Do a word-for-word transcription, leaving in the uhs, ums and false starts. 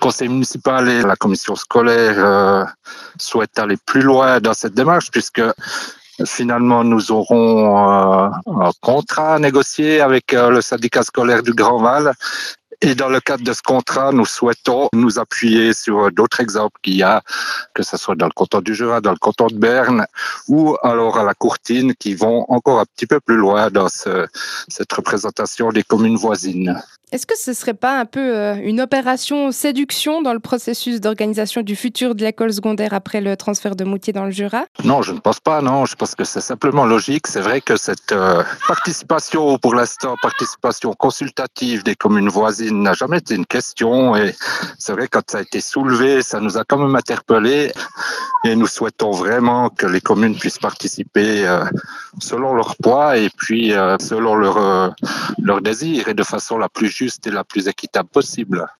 conseil municipal et la commission scolaire euh, souhaitent aller plus loin dans cette démarche puisque finalement nous aurons euh, un contrat à négocier avec euh, le syndicat scolaire du Grand Val. Et dans le cadre de ce contrat, nous souhaitons nous appuyer sur d'autres exemples qu'il y a, que ce soit dans le canton du Jura, dans le canton de Berne, ou alors à la Courtine, qui vont encore un petit peu plus loin dans ce, cette représentation des communes voisines. Est-ce que ce serait pas un peu euh, une opération séduction dans le processus d'organisation du futur de l'école secondaire après le transfert de Moutier dans le Jura? Non, je ne pense pas, non. Je pense que c'est simplement logique. C'est vrai que cette euh, participation, pour l'instant, participation consultative des communes voisines n'a jamais été une question. Et c'est vrai, quand ça a été soulevé, ça nous a quand même interpellés. Et nous souhaitons vraiment que les communes puissent participer euh, selon leur poids et puis euh, selon leur, euh, leur désir et de façon la plus juste et la plus équitable possible.